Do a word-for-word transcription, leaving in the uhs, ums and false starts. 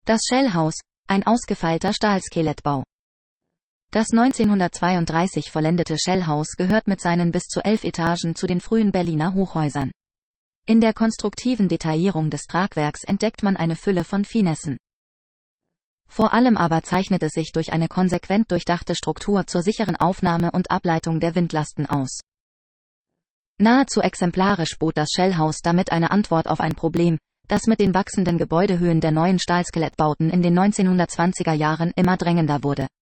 Das Schellhaus, ein ausgefeilter Stahlskelettbau. Das neunzehnhundertzweiunddreißig vollendete Schellhaus gehört mit seinen bis zu elf Etagen zu den frühen Berliner Hochhäusern. In der konstruktiven Detaillierung des Tragwerks entdeckt man eine Fülle von Finessen. Vor allem aber zeichnet es sich durch eine konsequent durchdachte Struktur zur sicheren Aufnahme und Ableitung der Windlasten aus. Nahezu exemplarisch bot das Schellhaus damit eine Antwort auf ein Problem, das mit den wachsenden Gebäudehöhen der neuen Stahlskelettbauten in den neunzehnhundertzwanziger Jahren immer drängender wurde.